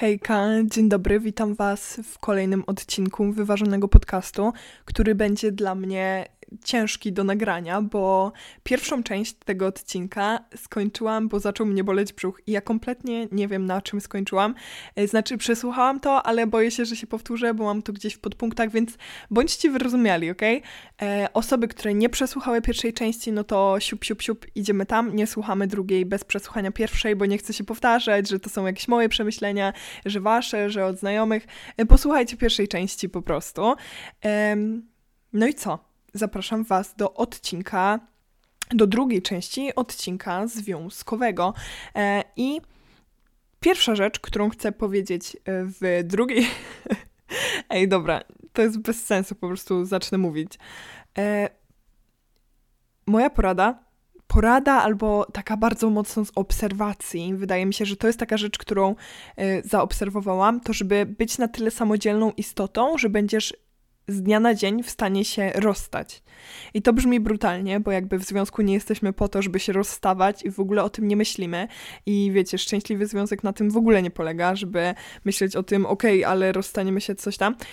Hejka, dzień dobry, witam Was w kolejnym odcinku Wyważonego Podcastu, który będzie dla mnie ciężki do nagrania, bo pierwszą część tego odcinka skończyłam, bo zaczął mnie boleć brzuch i ja kompletnie nie wiem, na czym skończyłam. Znaczy, przesłuchałam to, ale boję się, że się powtórzę, bo mam to gdzieś w podpunktach, więc bądźcie wyrozumiali, okej? Osoby, które nie przesłuchały pierwszej części, no to siup, idziemy tam, nie słuchamy drugiej bez przesłuchania pierwszej, bo nie chcę się powtarzać, że to są jakieś moje przemyślenia, że wasze, że od znajomych. Posłuchajcie pierwszej części po prostu. No i co? Zapraszam Was do drugiej części odcinka związkowego. I pierwsza rzecz, którą chcę powiedzieć w drugiej... Ej, dobra, to jest bez sensu, po prostu zacznę mówić. Moja porada albo taka bardzo mocno z obserwacji, wydaje mi się, że to jest taka rzecz, którą zaobserwowałam, to żeby być na tyle samodzielną istotą, że będziesz z dnia na dzień w stanie się rozstać. I to brzmi brutalnie, bo jakby w związku nie jesteśmy po to, żeby się rozstawać i w ogóle o tym nie myślimy. I wiecie, szczęśliwy związek na tym w ogóle nie polega, żeby myśleć o tym, okej, ale rozstaniemy się, coś tam.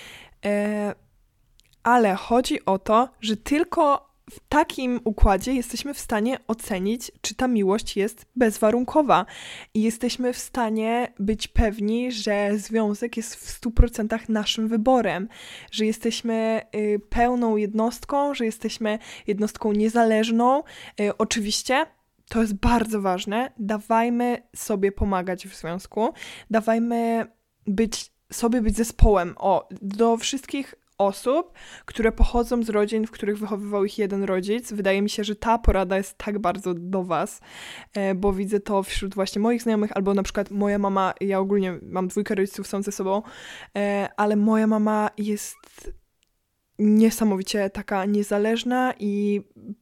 Ale chodzi o to, że tylko w takim układzie jesteśmy w stanie ocenić, czy ta miłość jest bezwarunkowa i jesteśmy w stanie być pewni, że związek jest w 100% naszym wyborem, że jesteśmy pełną jednostką, że jesteśmy jednostką niezależną. Oczywiście to jest bardzo ważne, dawajmy sobie pomagać w związku, dawajmy być zespołem. Do wszystkich osób, które pochodzą z rodzin, w których wychowywał ich jeden rodzic. Wydaje mi się, że ta porada jest tak bardzo do Was, bo widzę to wśród właśnie moich znajomych, albo na przykład moja mama, ja ogólnie mam 2 rodziców, są ze sobą, ale moja mama jest niesamowicie taka niezależna i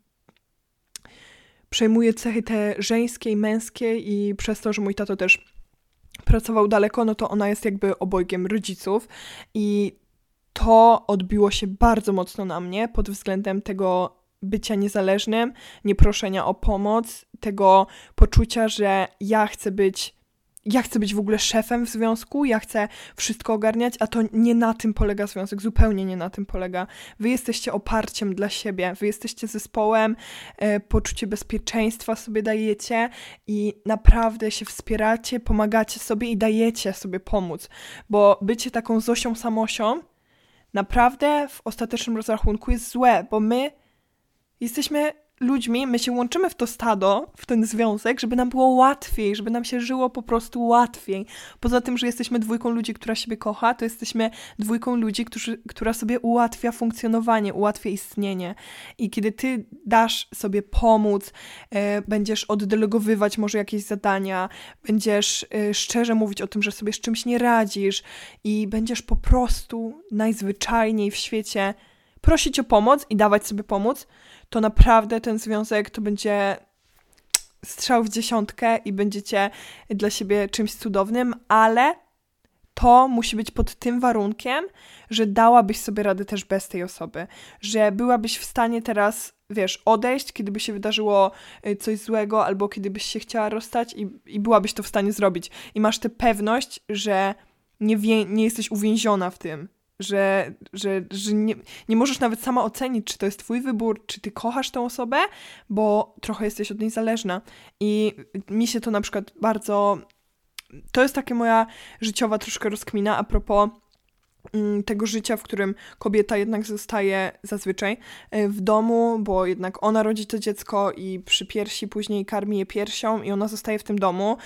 przejmuje cechy te żeńskie i męskie i przez to, że mój tato też pracował daleko, no to ona jest jakby obojgiem rodziców i to odbiło się bardzo mocno na mnie pod względem tego bycia niezależnym, nieproszenia o pomoc, tego poczucia, że ja chcę być w ogóle szefem w związku, ja chcę wszystko ogarniać, a to nie na tym polega związek, zupełnie nie na tym polega. Wy jesteście oparciem dla siebie, wy jesteście zespołem, poczucie bezpieczeństwa sobie dajecie i naprawdę się wspieracie, pomagacie sobie i dajecie sobie pomóc, bo bycie taką Zosią Samosią naprawdę w ostatecznym rozrachunku jest złe, bo my jesteśmy ludźmi, my się łączymy w to stado, w ten związek, żeby nam było łatwiej, żeby nam się żyło po prostu łatwiej. Poza tym, że jesteśmy 2 ludzi, która siebie kocha, to jesteśmy 2 ludzi, która sobie ułatwia funkcjonowanie, ułatwia istnienie. I kiedy ty dasz sobie pomóc, będziesz oddelegowywać może jakieś zadania, będziesz szczerze mówić o tym, że sobie z czymś nie radzisz i będziesz po prostu najzwyczajniej w świecie prosić o pomoc i dawać sobie pomóc, to naprawdę ten związek to będzie strzał w dziesiątkę i będziecie dla siebie czymś cudownym, ale to musi być pod tym warunkiem, że dałabyś sobie radę też bez tej osoby, że byłabyś w stanie teraz, wiesz, odejść, kiedy by się wydarzyło coś złego albo kiedy byś się chciała rozstać i byłabyś to w stanie zrobić. I masz tę pewność, że nie jesteś uwięziona w tym. Że nie możesz nawet sama ocenić, czy to jest twój wybór, czy ty kochasz tę osobę, bo trochę jesteś od niej zależna. I mi się to na przykład bardzo... To jest taka moja życiowa troszkę rozkmina a propos tego życia, w którym kobieta jednak zostaje zazwyczaj w domu, bo jednak ona rodzi to dziecko i przy piersi później karmi je piersią i ona zostaje w tym domu.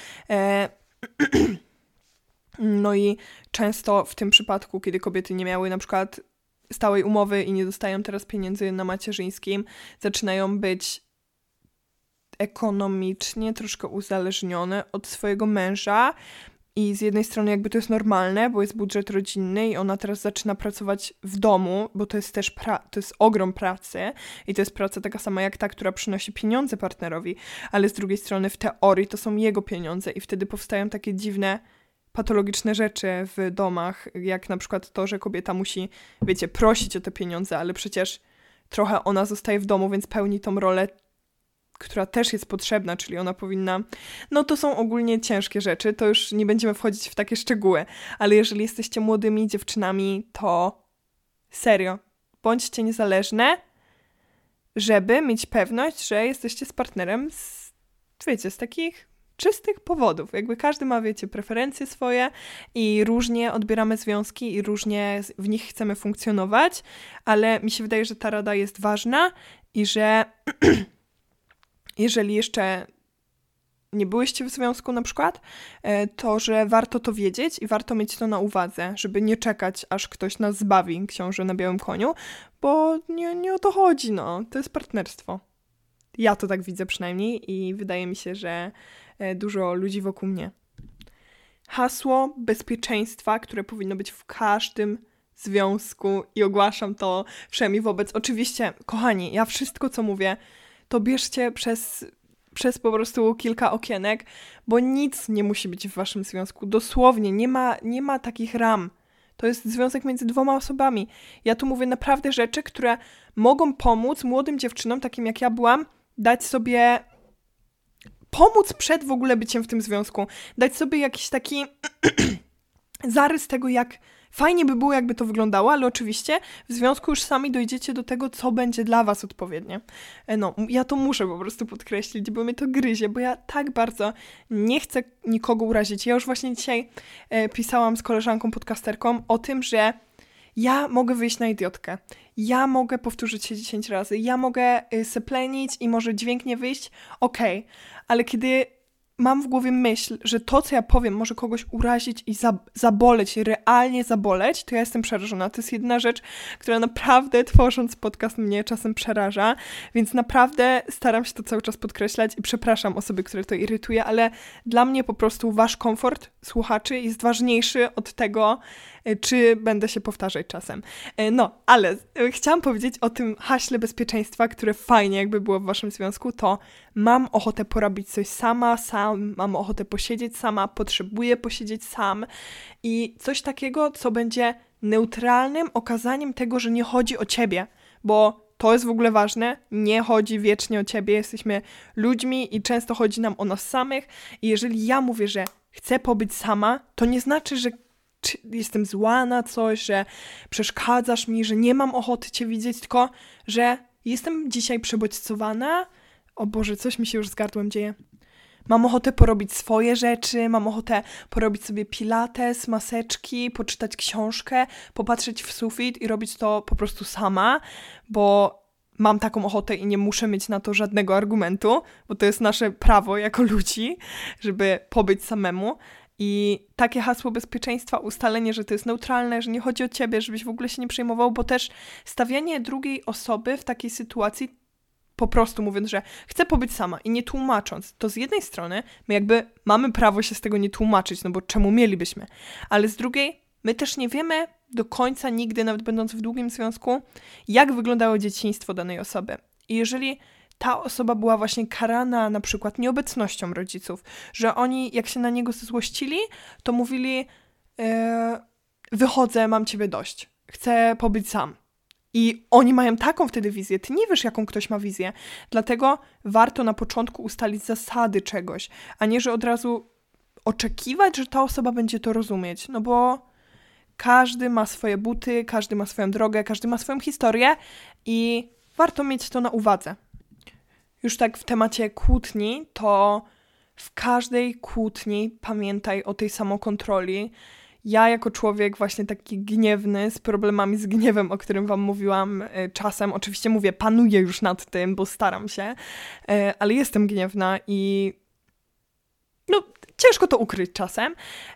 No i często w tym przypadku, kiedy kobiety nie miały na przykład stałej umowy i nie dostają teraz pieniędzy na macierzyńskim, zaczynają być ekonomicznie troszkę uzależnione od swojego męża i z jednej strony jakby to jest normalne, bo jest budżet rodzinny i ona teraz zaczyna pracować w domu, bo to jest też to jest ogrom pracy i to jest praca taka sama jak ta, która przynosi pieniądze partnerowi, ale z drugiej strony w teorii to są jego pieniądze i wtedy powstają takie dziwne patologiczne rzeczy w domach, jak na przykład to, że kobieta musi, wiecie, prosić o te pieniądze, ale przecież trochę ona zostaje w domu, więc pełni tą rolę która też jest potrzebna, czyli ona powinna... No to są ogólnie ciężkie rzeczy, to już nie będziemy wchodzić w takie szczegóły, ale jeżeli jesteście młodymi dziewczynami, to serio, bądźcie niezależne, żeby mieć pewność, że jesteście z partnerem z takich czystych powodów. Jakby każdy ma, preferencje swoje i różnie odbieramy związki i różnie w nich chcemy funkcjonować, ale mi się wydaje, że ta rada jest ważna i że jeżeli jeszcze nie byłyście w związku na przykład, to że warto to wiedzieć i warto mieć to na uwadze, żeby nie czekać, aż ktoś nas zbawi, książę na białym koniu, bo nie o to chodzi, to jest partnerstwo. Ja to tak widzę przynajmniej i wydaje mi się, że dużo ludzi wokół mnie. Hasło bezpieczeństwa, które powinno być w każdym związku i ogłaszam to przynajmniej wobec... Oczywiście, kochani, ja wszystko, co mówię, to bierzcie przez po prostu kilka okienek, bo nic nie musi być w waszym związku. Dosłownie, nie ma takich ram. To jest związek między dwoma osobami. Ja tu mówię naprawdę rzeczy, które mogą pomóc młodym dziewczynom, takim jak ja byłam, dać sobie... pomóc przed w ogóle byciem w tym związku. Dać sobie jakiś taki zarys tego, jak fajnie by było, jakby to wyglądało, ale oczywiście w związku już sami dojdziecie do tego, co będzie dla was odpowiednie. Ja to muszę po prostu podkreślić, bo mnie to gryzie, bo ja tak bardzo nie chcę nikogo urazić. Ja już właśnie dzisiaj pisałam z koleżanką podcasterką o tym, że ja mogę wyjść na idiotkę. Ja mogę powtórzyć się 10 razy. Ja mogę seplenić i może dźwięk nie wyjść. Okej. Ale kiedy mam w głowie myśl, że to, co ja powiem, może kogoś urazić i zaboleć, realnie zaboleć, to ja jestem przerażona. To jest jedna rzecz, która naprawdę, tworząc podcast, mnie czasem przeraża, więc naprawdę staram się to cały czas podkreślać i przepraszam osoby, które to irytuje, ale dla mnie po prostu wasz komfort słuchaczy jest ważniejszy od tego, czy będę się powtarzać czasem. Ale chciałam powiedzieć o tym haśle bezpieczeństwa, które fajnie jakby było w waszym związku, to mam ochotę porobić coś sam, mam ochotę posiedzieć sama, potrzebuję posiedzieć sam i coś takiego, co będzie neutralnym okazaniem tego, że nie chodzi o ciebie, bo to jest w ogóle ważne, nie chodzi wiecznie o ciebie, jesteśmy ludźmi i często chodzi nam o nas samych i jeżeli ja mówię, że chcę pobyć sama, to nie znaczy, że jestem zła na coś, że przeszkadzasz mi, że nie mam ochoty cię widzieć, tylko że jestem dzisiaj przebodźcowana. O Boże, coś mi się już z gardłem dzieje. Mam ochotę porobić swoje rzeczy, mam ochotę porobić sobie pilates, maseczki, poczytać książkę, popatrzeć w sufit i robić to po prostu sama, bo mam taką ochotę i nie muszę mieć na to żadnego argumentu, bo to jest nasze prawo jako ludzi, żeby pobyć samemu. I takie hasło bezpieczeństwa, ustalenie, że to jest neutralne, że nie chodzi o ciebie, żebyś w ogóle się nie przejmował, bo też stawianie drugiej osoby w takiej sytuacji, po prostu mówiąc, że chcę pobyć sama i nie tłumacząc, to z jednej strony my jakby mamy prawo się z tego nie tłumaczyć, bo czemu mielibyśmy, ale z drugiej my też nie wiemy do końca nigdy, nawet będąc w długim związku, jak wyglądało dzieciństwo danej osoby. I jeżeli ta osoba była właśnie karana na przykład nieobecnością rodziców, że oni jak się na niego złościli, to mówili wychodzę, mam ciebie dość, chcę pobyć sam. I oni mają taką wtedy wizję, ty nie wiesz, jaką ktoś ma wizję, dlatego warto na początku ustalić zasady czegoś, a nie, że od razu oczekiwać, że ta osoba będzie to rozumieć, bo każdy ma swoje buty, każdy ma swoją drogę, każdy ma swoją historię i warto mieć to na uwadze. Już tak w temacie kłótni, to w każdej kłótni pamiętaj o tej samokontroli. Ja jako człowiek właśnie taki gniewny, z problemami z gniewem, o którym wam mówiłam czasem, oczywiście mówię, panuję już nad tym, bo staram się, ale jestem gniewna i ciężko to ukryć czasem.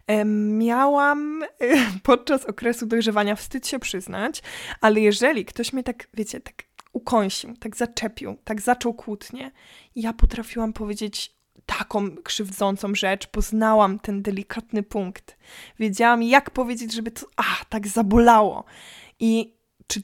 Miałam podczas okresu dojrzewania, wstyd się przyznać, ale jeżeli ktoś mnie tak, tak ukąsił, tak zaczepił, tak zaczął kłótnię, ja potrafiłam powiedzieć taką krzywdzącą rzecz, poznałam ten delikatny punkt. Wiedziałam, jak powiedzieć, żeby to tak zabolało. I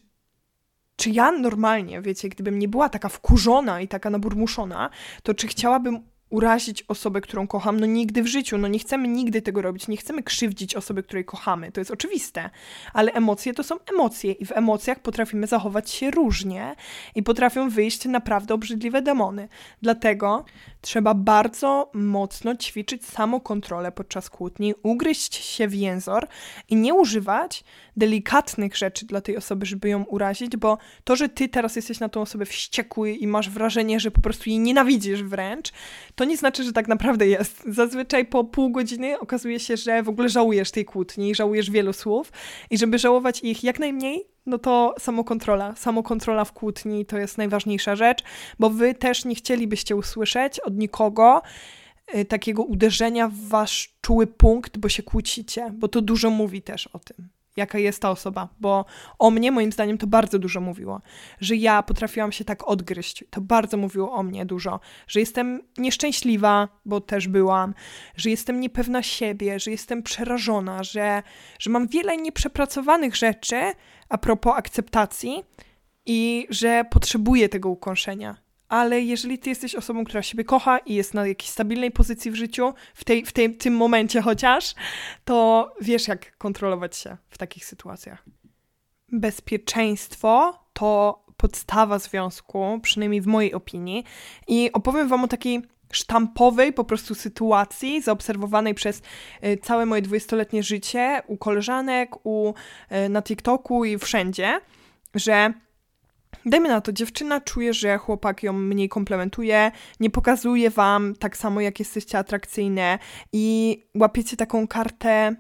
czy ja normalnie, gdybym nie była taka wkurzona i taka naburmuszona, to czy chciałabym urazić osobę, którą kocham, no nigdy w życiu, no nie chcemy nigdy tego robić, nie chcemy krzywdzić osoby, której kochamy, to jest oczywiste, ale emocje to są emocje i w emocjach potrafimy zachować się różnie i potrafią wyjść naprawdę obrzydliwe demony. Dlatego trzeba bardzo mocno ćwiczyć samokontrolę podczas kłótni, ugryźć się w jęzor i nie używać delikatnych rzeczy dla tej osoby, żeby ją urazić, bo to, że ty teraz jesteś na tą osobę wściekły i masz wrażenie, że po prostu jej nienawidzisz wręcz, to nie znaczy, że tak naprawdę jest. Zazwyczaj po pół godziny okazuje się, że w ogóle żałujesz tej kłótni, żałujesz wielu słów i żeby żałować ich jak najmniej, no to samokontrola. Samokontrola w kłótni to jest najważniejsza rzecz, bo wy też nie chcielibyście usłyszeć od nikogo takiego uderzenia w wasz czuły punkt, bo się kłócicie, bo to dużo mówi też o tym, jaka jest ta osoba, bo o mnie, moim zdaniem, to bardzo dużo mówiło, że ja potrafiłam się tak odgryźć, to bardzo mówiło o mnie dużo, że jestem nieszczęśliwa, bo też byłam, że jestem niepewna siebie, że jestem przerażona, że mam wiele nieprzepracowanych rzeczy a propos akceptacji i że potrzebuję tego ukąszenia. Ale jeżeli ty jesteś osobą, która siebie kocha i jest na jakiejś stabilnej pozycji w życiu, w tym momencie chociaż, to wiesz, jak kontrolować się w takich sytuacjach. Bezpieczeństwo to podstawa związku, przynajmniej w mojej opinii. I opowiem wam o takiej sztampowej po prostu sytuacji zaobserwowanej przez całe moje 20-letnie życie u koleżanek, na TikToku i wszędzie, że dajmy na to, dziewczyna czuje, że chłopak ją mniej komplementuje, nie pokazuje wam tak samo, jak jesteście atrakcyjne i łapiecie taką kartę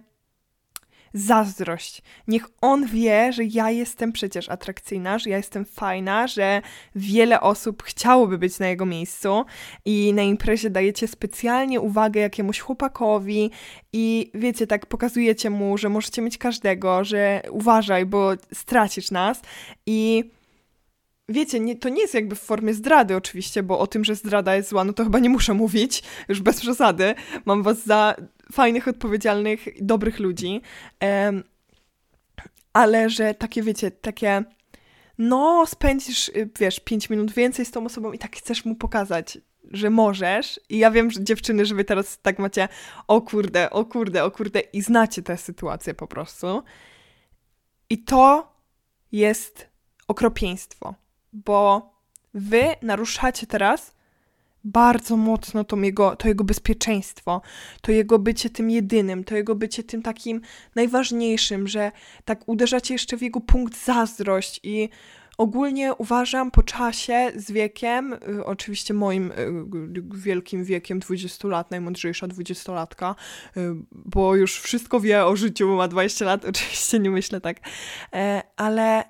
zazdrość. Niech on wie, że ja jestem przecież atrakcyjna, że ja jestem fajna, że wiele osób chciałoby być na jego miejscu i na imprezie dajecie specjalnie uwagę jakiemuś chłopakowi i wiecie, tak pokazujecie mu, że możecie mieć każdego, że uważaj, bo stracisz nas i wiecie, to nie jest jakby w formie zdrady oczywiście, bo o tym, że zdrada jest zła, no to chyba nie muszę mówić, już bez przesady. Mam was za fajnych, odpowiedzialnych, dobrych ludzi. Ale że takie, wiecie, takie no spędzisz, 5 minut więcej z tą osobą i tak chcesz mu pokazać, że możesz. I ja wiem, że dziewczyny, że wy teraz tak macie o kurde i znacie tę sytuację po prostu. I to jest okropieństwo. Bo wy naruszacie teraz bardzo mocno to jego bezpieczeństwo, to jego bycie tym jedynym, to jego bycie tym takim najważniejszym, że tak uderzacie jeszcze w jego punkt zazdrość i ogólnie uważam po czasie, z wiekiem, oczywiście moim wielkim wiekiem 20 lat, najmądrzejsza 20-latka, bo już wszystko wie o życiu, ma 20 lat, oczywiście nie myślę tak, ale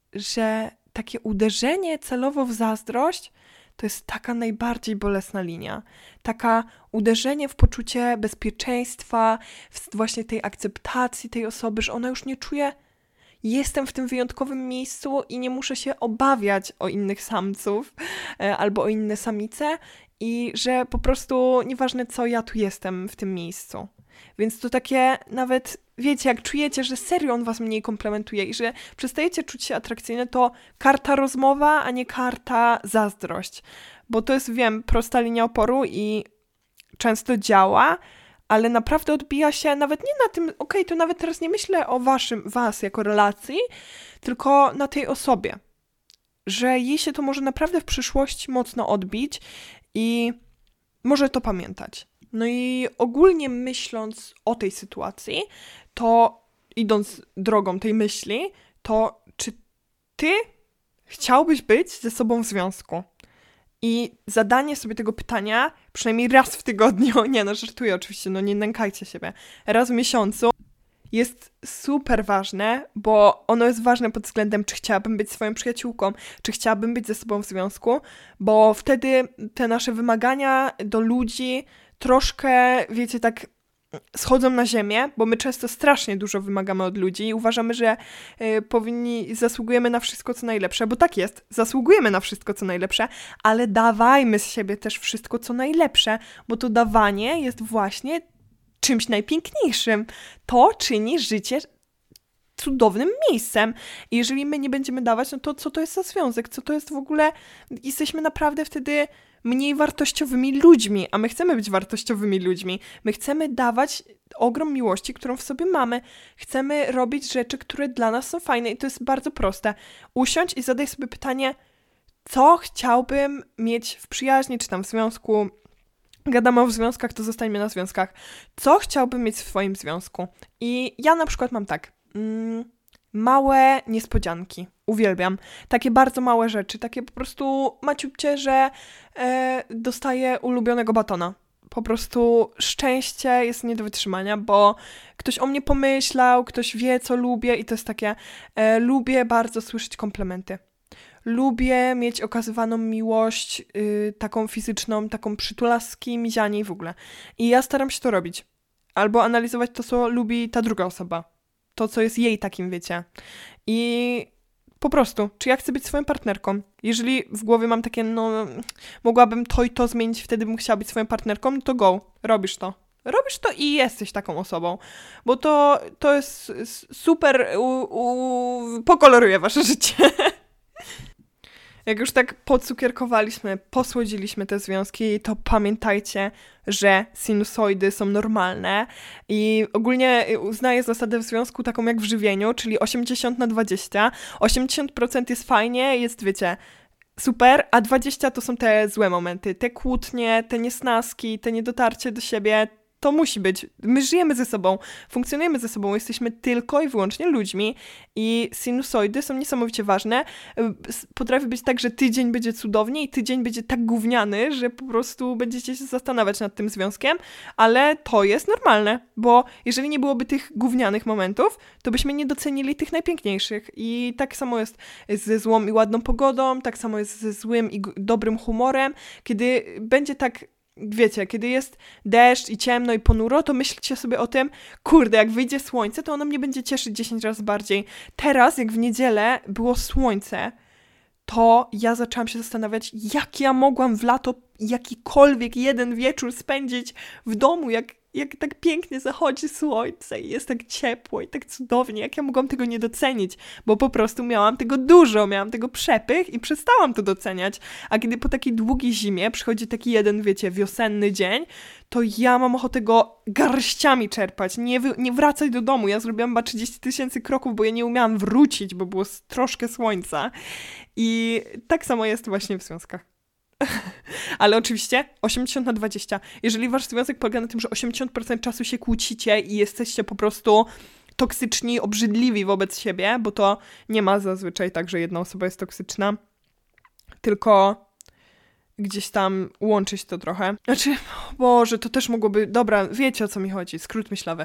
że takie uderzenie celowo w zazdrość to jest taka najbardziej bolesna linia. Taka uderzenie w poczucie bezpieczeństwa, w właśnie tej akceptacji tej osoby, że ona już nie czuje, jestem w tym wyjątkowym miejscu i nie muszę się obawiać o innych samców albo o inne samice i że po prostu nieważne co, ja tu jestem w tym miejscu. Więc to takie nawet, wiecie, jak czujecie, że serio on was mniej komplementuje i że przestajecie czuć się atrakcyjne, to karta rozmowa, a nie karta zazdrość. Bo to jest, wiem, prosta linia oporu i często działa, ale naprawdę odbija się nawet nie na tym, to nawet teraz nie myślę o was jako relacji, tylko na tej osobie. Że jej się to może naprawdę w przyszłości mocno odbić i może to pamiętać. No i ogólnie myśląc o tej sytuacji, to idąc drogą tej myśli, to czy ty chciałbyś być ze sobą w związku? I zadanie sobie tego pytania przynajmniej raz w tygodniu, żartuję oczywiście, nie nękajcie siebie, raz w miesiącu jest super ważne, bo ono jest ważne pod względem, czy chciałabym być swoją przyjaciółką, czy chciałabym być ze sobą w związku, bo wtedy te nasze wymagania do ludzi troszkę, wiecie, tak schodzą na ziemię, bo my często strasznie dużo wymagamy od ludzi i uważamy, że zasługujemy na wszystko, co najlepsze, bo tak jest, zasługujemy na wszystko, co najlepsze, ale dawajmy z siebie też wszystko, co najlepsze, bo to dawanie jest właśnie czymś najpiękniejszym. To czyni życie cudownym miejscem. I jeżeli my nie będziemy dawać, no to co to jest za związek? Co to jest w ogóle? Jesteśmy naprawdę wtedy mniej wartościowymi ludźmi, a my chcemy być wartościowymi ludźmi. My chcemy dawać ogrom miłości, którą w sobie mamy. Chcemy robić rzeczy, które dla nas są fajne i to jest bardzo proste. Usiądź i zadaj sobie pytanie, co chciałbym mieć w przyjaźni, czy tam w związku. Gadamy o związkach, to zostańmy na związkach. Co chciałbym mieć w swoim związku? I ja na przykład mam tak, małe niespodzianki. Uwielbiam. Takie bardzo małe rzeczy, takie po prostu maciubcie, że dostaję ulubionego batona. Po prostu szczęście jest nie do wytrzymania, bo ktoś o mnie pomyślał, ktoś wie, co lubię i to jest takie, lubię bardzo słyszeć komplementy. Lubię mieć okazywaną miłość, taką fizyczną, taką przytulaski, mizianie i w ogóle. I ja staram się to robić. Albo analizować to, co lubi ta druga osoba. To, co jest jej takim, wiecie. I po prostu, czy ja chcę być swoją partnerką? Jeżeli w głowie mam takie, no, mogłabym to i to zmienić, wtedy bym chciała być swoją partnerką, no to go, robisz to. Robisz to i jesteś taką osobą. Bo to jest super, pokoloruje wasze życie. Jak już tak pocukierkowaliśmy, posłodziliśmy te związki, to pamiętajcie, że sinusoidy są normalne i ogólnie uznaję zasadę w związku taką jak w żywieniu, czyli 80/20. 80% jest fajnie, jest, wiecie, super, a 20% to są te złe momenty, te kłótnie, te niesnaski, te niedotarcie do siebie. To musi być. My żyjemy ze sobą, funkcjonujemy ze sobą, jesteśmy tylko i wyłącznie ludźmi i sinusoidy są niesamowicie ważne. Potrafi być tak, że tydzień będzie cudownie i tydzień będzie tak gówniany, że po prostu będziecie się zastanawiać nad tym związkiem, ale to jest normalne, bo jeżeli nie byłoby tych gównianych momentów, to byśmy nie docenili tych najpiękniejszych i tak samo jest ze złą i ładną pogodą, tak samo jest ze złym i dobrym humorem, kiedy będzie tak, wiecie, kiedy jest deszcz i ciemno i ponuro, to myślcie sobie o tym, kurde, jak wyjdzie słońce, to ono mnie będzie cieszyć 10 razy bardziej. Teraz, jak w niedzielę było słońce, to ja zaczęłam się zastanawiać, jak ja mogłam w lato jakikolwiek jeden wieczór spędzić w domu, jak tak pięknie zachodzi słońce i jest tak ciepło i tak cudownie, jak ja mogłam tego nie docenić, bo po prostu miałam tego dużo, miałam tego przepych i przestałam to doceniać. A kiedy po takiej długiej zimie przychodzi taki jeden, wiecie, wiosenny dzień, to ja mam ochotę go garściami czerpać, nie wracać do domu. Ja zrobiłam chyba 30 000 kroków, bo ja nie umiałam wrócić, bo było troszkę słońca. I tak samo jest właśnie w związkach. Ale oczywiście 80/20. Jeżeli wasz związek polega na tym, że 80% czasu się kłócicie i jesteście po prostu toksyczni, obrzydliwi wobec siebie, bo to nie ma zazwyczaj tak, że jedna osoba jest toksyczna, tylko gdzieś tam łączyć to trochę. Znaczy, Boże, to też mogłoby... Dobra, wiecie, o co mi chodzi, skrót myślowy.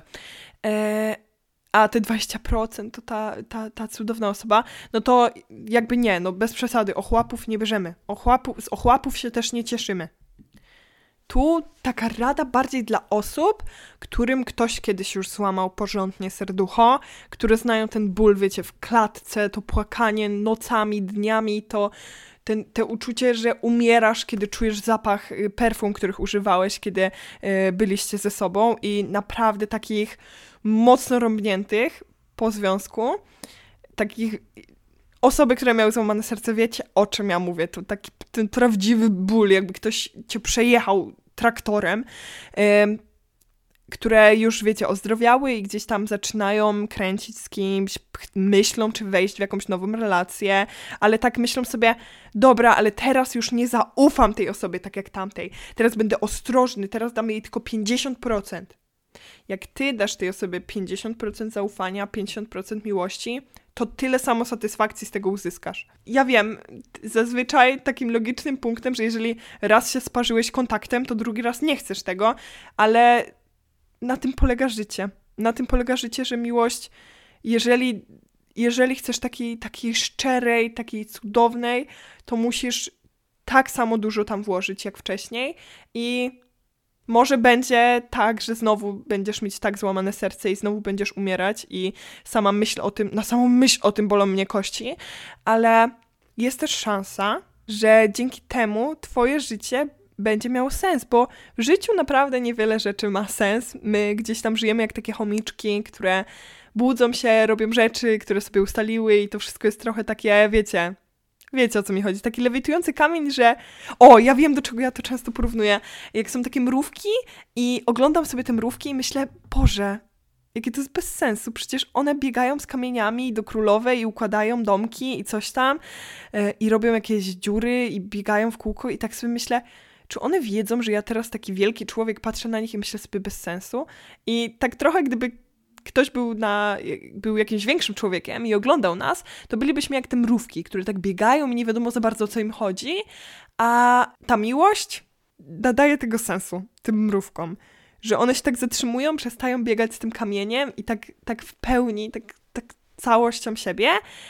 A te 20% to ta cudowna osoba, no to jakby nie, no bez przesady, ochłapów nie bierzemy. Z ochłapów się też nie cieszymy. Tu taka rada bardziej dla osób, którym ktoś kiedyś już złamał porządnie serducho, które znają ten ból, wiecie, w klatce, to płakanie nocami, dniami, to te uczucie, że umierasz, kiedy czujesz zapach perfum, których używałeś, kiedy byliście ze sobą i naprawdę takich mocno rąbniętych po związku, takich osoby, które miały złamane serce, wiecie, o czym ja mówię, to taki ten prawdziwy ból, jakby ktoś cię przejechał traktorem, które już, wiecie, ozdrowiały i gdzieś tam zaczynają kręcić z kimś, myślą, czy wejść w jakąś nową relację, ale tak myślą sobie, dobra, ale teraz już nie zaufam tej osobie tak jak tamtej, teraz będę ostrożny, teraz dam jej tylko 50%. Jak ty dasz tej osobie 50% zaufania, 50% miłości, to tyle samo satysfakcji z tego uzyskasz. Ja wiem, zazwyczaj takim logicznym punktem, że jeżeli raz się sparzyłeś kontaktem, to drugi raz nie chcesz tego, ale na tym polega życie. Na tym polega życie, że miłość, jeżeli chcesz takiej szczerej, takiej cudownej, to musisz tak samo dużo tam włożyć jak wcześniej i może będzie tak, że znowu będziesz mieć tak złamane serce i znowu będziesz umierać i sama myśl o tym, na samą myśl o tym bolą mnie kości, ale jest też szansa, że dzięki temu twoje życie będzie miało sens, bo w życiu naprawdę niewiele rzeczy ma sens. My gdzieś tam żyjemy jak takie chomiczki, które budzą się, robią rzeczy, które sobie ustaliły i to wszystko jest trochę takie, wiecie, Wiecie, o co mi chodzi. Taki lewitujący kamień, że... O, ja wiem, do czego ja to często porównuję. Jak są takie mrówki i oglądam sobie te mrówki i myślę, Boże, jakie to jest bez sensu. Przecież one biegają z kamieniami do królowej i układają domki i coś tam i robią jakieś dziury i biegają w kółko i tak sobie myślę, czy one wiedzą, że ja teraz taki wielki człowiek patrzę na nich i myślę sobie bez sensu? I tak trochę gdyby ktoś był jakimś większym człowiekiem i oglądał nas, to bylibyśmy jak te mrówki, które tak biegają i nie wiadomo za bardzo, o co im chodzi, a ta miłość nadaje tego sensu tym mrówkom, że one się tak zatrzymują, przestają biegać z tym kamieniem i tak w pełni, tak całością siebie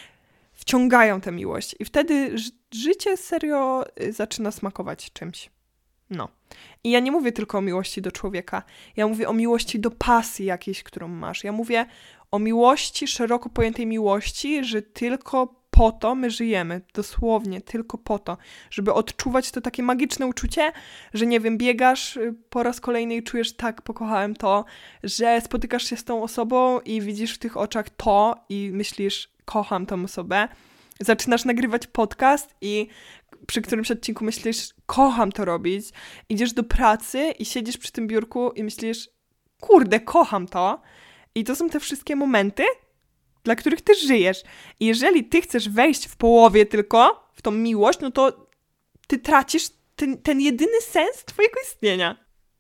wciągają tę miłość. I wtedy życie serio zaczyna smakować czymś. No. I ja nie mówię tylko o miłości do człowieka. Ja mówię o miłości do pasji jakiejś, którą masz. Ja mówię o miłości, szeroko pojętej miłości, że tylko po to my żyjemy. Dosłownie, tylko po to. Żeby odczuwać to takie magiczne uczucie, że nie wiem, biegasz po raz kolejny i czujesz tak, pokochałem to, że spotykasz się z tą osobą i widzisz w tych oczach to i myślisz, kocham tą osobę. Zaczynasz nagrywać podcast i przy którymś odcinku myślisz, kocham to robić. Idziesz do pracy i siedzisz przy tym biurku i myślisz, kurde, kocham to. I to są te wszystkie momenty, dla których ty żyjesz. I jeżeli ty chcesz wejść w połowie tylko w tą miłość, no to ty tracisz ten jedyny sens twojego istnienia.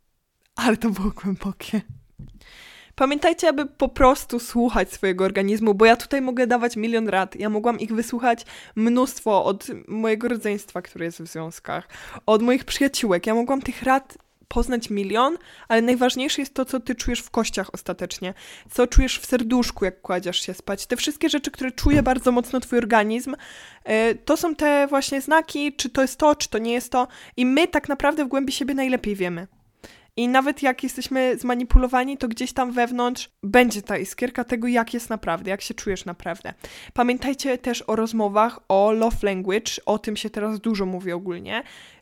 Ale to było głębokie. Pamiętajcie, aby po prostu słuchać swojego organizmu, bo ja tutaj mogę dawać milion rad. Ja mogłam ich wysłuchać mnóstwo od mojego rodzeństwa, które jest w związkach, od moich przyjaciółek. Ja mogłam tych rad poznać milion, ale najważniejsze jest to, co ty czujesz w kościach ostatecznie, co czujesz w serduszku, jak kładziesz się spać. Te wszystkie rzeczy, które czuje bardzo mocno twój organizm, to są te właśnie znaki, czy to jest to, czy to nie jest to. I my tak naprawdę w głębi siebie najlepiej wiemy. I nawet jak jesteśmy zmanipulowani, to gdzieś tam wewnątrz będzie ta iskierka tego, jak jest naprawdę, jak się czujesz naprawdę. Pamiętajcie też o rozmowach o love language, o tym się teraz dużo mówi ogólnie,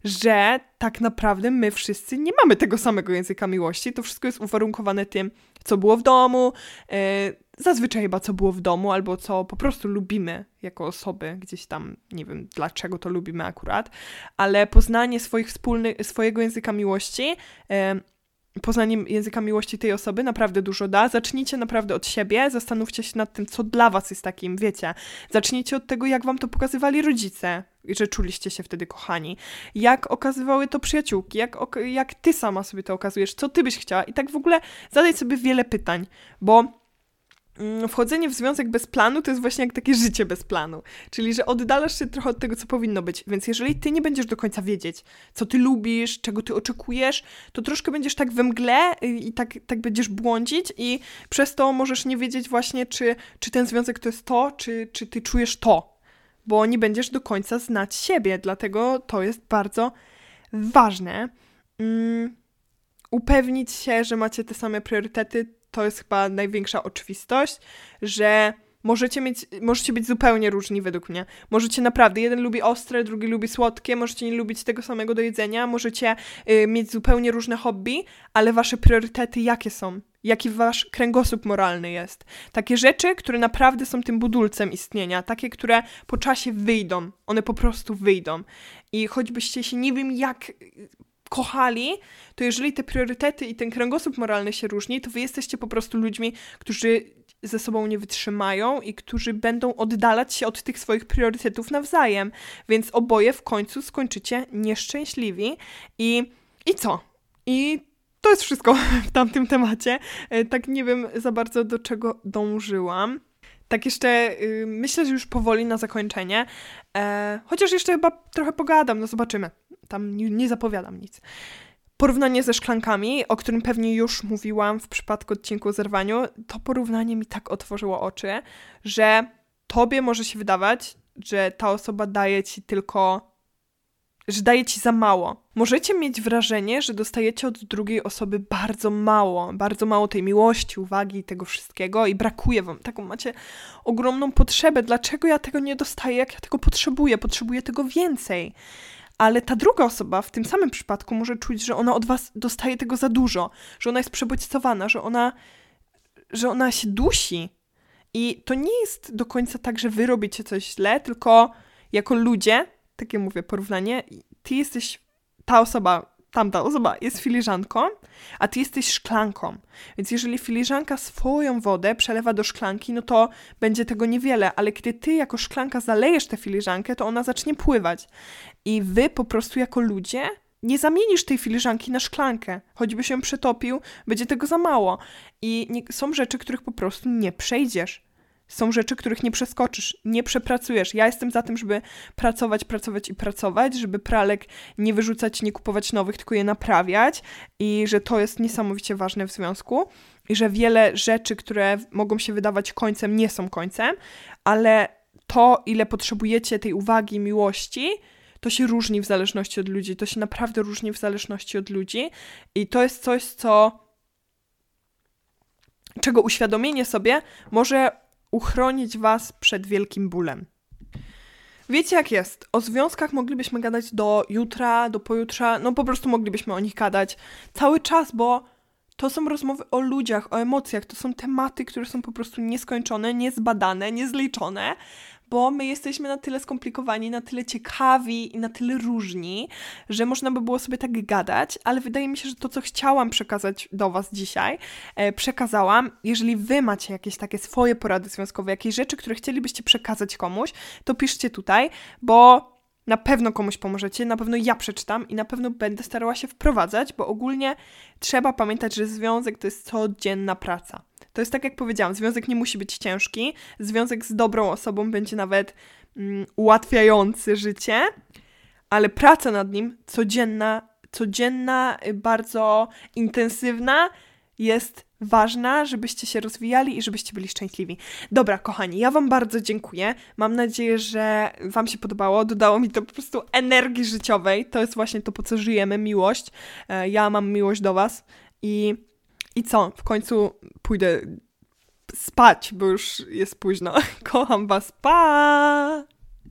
że tak naprawdę my wszyscy nie mamy tego samego języka miłości. To wszystko jest uwarunkowane tym, co było w domu, zazwyczaj chyba co było w domu, albo co po prostu lubimy jako osoby, gdzieś tam, nie wiem dlaczego to lubimy akurat, ale poznanie swojego języka miłości, poznanie języka miłości tej osoby naprawdę dużo da. Zacznijcie naprawdę od siebie, zastanówcie się nad tym, co dla was jest takim, wiecie. Zacznijcie od tego, jak wam to pokazywali rodzice, że czuliście się wtedy kochani. Jak okazywały to przyjaciółki, jak ty sama sobie to okazujesz, co ty byś chciała. I tak w ogóle zadaj sobie wiele pytań, bo wchodzenie w związek bez planu to jest właśnie jak takie życie bez planu. Czyli, że oddalasz się trochę od tego, co powinno być. Więc jeżeli ty nie będziesz do końca wiedzieć, co ty lubisz, czego ty oczekujesz, to troszkę będziesz tak we mgle i tak będziesz błądzić i przez to możesz nie wiedzieć właśnie, czy ten związek to jest to, czy ty czujesz to. Bo nie będziesz do końca znać siebie. Dlatego to jest bardzo ważne. Upewnić się, że macie te same priorytety. To jest chyba największa oczywistość, że możecie być zupełnie różni według mnie. Możecie naprawdę, jeden lubi ostre, drugi lubi słodkie, możecie nie lubić tego samego do jedzenia, możecie mieć zupełnie różne hobby, ale wasze priorytety jakie są? Jaki wasz kręgosłup moralny jest? Takie rzeczy, które naprawdę są tym budulcem istnienia, takie, które po czasie wyjdą, one po prostu wyjdą. I choćbyście się nie wiem jak kochali, to jeżeli te priorytety i ten kręgosłup moralny się różni, to wy jesteście po prostu ludźmi, którzy ze sobą nie wytrzymają i którzy będą oddalać się od tych swoich priorytetów nawzajem. Więc oboje w końcu skończycie nieszczęśliwi. I co? I to jest wszystko w tamtym temacie. Tak nie wiem za bardzo, do czego dążyłam. Tak jeszcze myślę, że już powoli na zakończenie. Chociaż jeszcze chyba trochę pogadam, no zobaczymy. Tam nie zapowiadam nic. Porównanie ze szklankami, o którym pewnie już mówiłam w przypadku odcinku o zerwaniu, to porównanie mi tak otworzyło oczy, że tobie może się wydawać, że ta osoba daje ci za mało. Możecie mieć wrażenie, że dostajecie od drugiej osoby bardzo mało tej miłości, uwagi i tego wszystkiego i brakuje wam. Taką macie ogromną potrzebę. Dlaczego ja tego nie dostaję, jak ja tego potrzebuję? Potrzebuję tego więcej. Ale ta druga osoba w tym samym przypadku może czuć, że ona od was dostaje tego za dużo, że ona jest przebodźcowana, że ona się dusi. I to nie jest do końca tak, że wy robicie coś źle, tylko jako ludzie, takie mówię porównanie, ty jesteś ta osoba, tamta osoba jest filiżanką, a ty jesteś szklanką. Więc jeżeli filiżanka swoją wodę przelewa do szklanki, no to będzie tego niewiele, ale kiedy ty jako szklanka zalejesz tę filiżankę, to ona zacznie pływać. I wy po prostu jako ludzie nie zamienisz tej filiżanki na szklankę. Choćby się przetopił, będzie tego za mało. I są rzeczy, których po prostu nie przejdziesz. Są rzeczy, których nie przeskoczysz, nie przepracujesz. Ja jestem za tym, żeby pracować, żeby pralek nie wyrzucać, nie kupować nowych, tylko je naprawiać i że to jest niesamowicie ważne w związku i że wiele rzeczy, które mogą się wydawać końcem, nie są końcem, ale to, ile potrzebujecie tej uwagi, miłości, to się różni w zależności od ludzi. To się naprawdę różni w zależności od ludzi i to jest coś, czego uświadomienie sobie może uchronić was przed wielkim bólem. Wiecie jak jest? O związkach moglibyśmy gadać do jutra, do pojutrza, no po prostu moglibyśmy o nich gadać cały czas, bo to są rozmowy o ludziach, o emocjach, to są tematy, które są po prostu nieskończone, niezbadane, niezliczone, bo my jesteśmy na tyle skomplikowani, na tyle ciekawi i na tyle różni, że można by było sobie tak gadać, ale wydaje mi się, że to, co chciałam przekazać do was dzisiaj, przekazałam. Jeżeli wy macie jakieś takie swoje porady związkowe, jakieś rzeczy, które chcielibyście przekazać komuś, to piszcie tutaj, bo na pewno komuś pomożecie, na pewno ja przeczytam i na pewno będę starała się wprowadzać, bo ogólnie trzeba pamiętać, że związek to jest codzienna praca. To jest tak, jak powiedziałam, związek nie musi być ciężki, związek z dobrą osobą będzie nawet ułatwiający życie, ale praca nad nim codzienna, bardzo intensywna jest ważna, żebyście się rozwijali i żebyście byli szczęśliwi. Dobra, kochani, ja wam bardzo dziękuję. Mam nadzieję, że wam się podobało. Dodało mi to po prostu energii życiowej. To jest właśnie to, po co żyjemy, miłość. Ja mam miłość do was i co? W końcu pójdę spać, bo już jest późno. Kocham was. Pa!